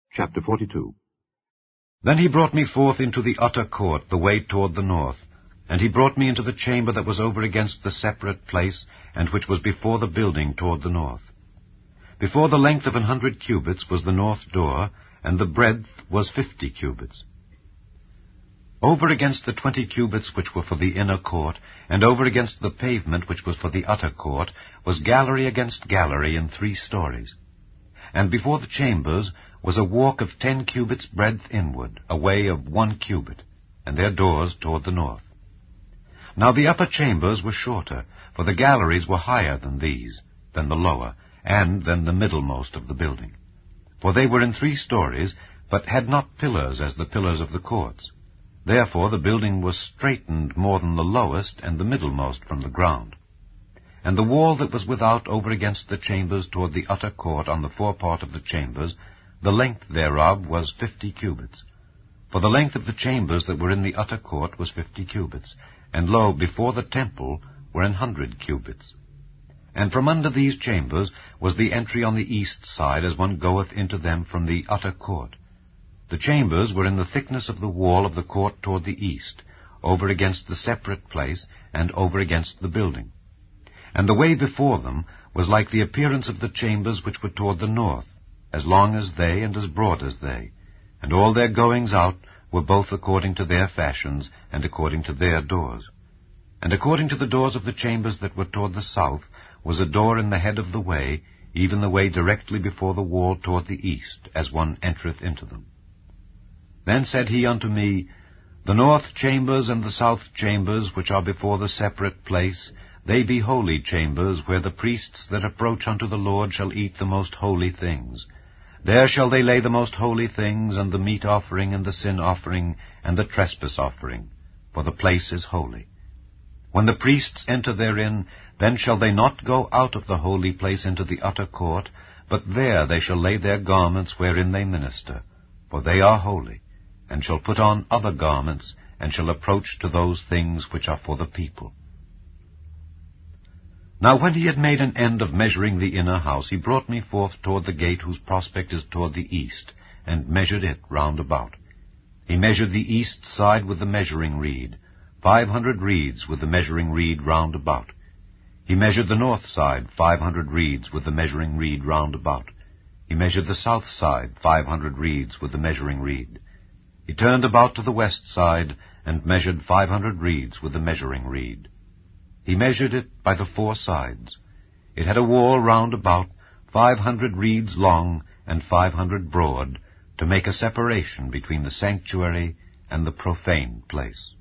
Chapter 42. Then he brought me forth into the utter court, the way toward the north. And he brought me into the chamber that was over against the separate place, and which was before the building toward the north. Before the length of 100 cubits was the north door, and the breadth was 50 cubits. Over against the 20 cubits which were for the inner court, and over against the pavement which was for the utter court, was gallery against gallery in 3 stories. And before the chambers was a walk of 10 cubits breadth inward, a way of 1 cubit, and their doors toward the north. Now the upper chambers were shorter, for the galleries were higher than these, than the lower, and than the middlemost of the building. For they were in 3 stories, but had not pillars as the pillars of the courts. Therefore the building was straitened more than the lowest and the middlemost from the ground. And the wall that was without over against the chambers toward the utter court on the forepart of the chambers, the length thereof was 50 cubits. For the length of the chambers that were in the utter court was 50 cubits, and lo, before the temple were 100 cubits. And from under these chambers was the entry on the east side, as one goeth into them from the utter court. The chambers were in the thickness of the wall of the court toward the east, over against the separate place, and over against the building. And the way before them was like the appearance of the chambers which were toward the north, as long as they and as broad as they, and all their goings out were both according to their fashions, and according to their doors. And according to the doors of the chambers that were toward the south was a door in the head of the way, even the way directly before the wall toward the east, as one entereth into them. Then said he unto me, The north chambers and the south chambers, which are before the separate place, they be holy chambers, where the priests that approach unto the Lord shall eat the most holy things. There shall they lay the most holy things, and the meat offering, and the sin offering, and the trespass offering, for the place is holy. When the priests enter therein, then shall they not go out of the holy place into the utter court, but there they shall lay their garments wherein they minister, for they are holy, and shall put on other garments, and shall approach to those things which are for the people. Now when he had made an end of measuring the inner house, he brought me forth toward the gate whose prospect is toward the east, and measured it round about. He measured the east side with the measuring reed, 500 reeds with the measuring reed round about. He measured the north side, 500 reeds with the measuring reed round about. He measured the south side, 500 reeds with the measuring reed. He turned about to the west side, and measured 500 reeds with the measuring reed. He measured it by the 4 sides. It had a wall round about, 500 reeds long and 500 broad, to make a separation between the sanctuary and the profane place.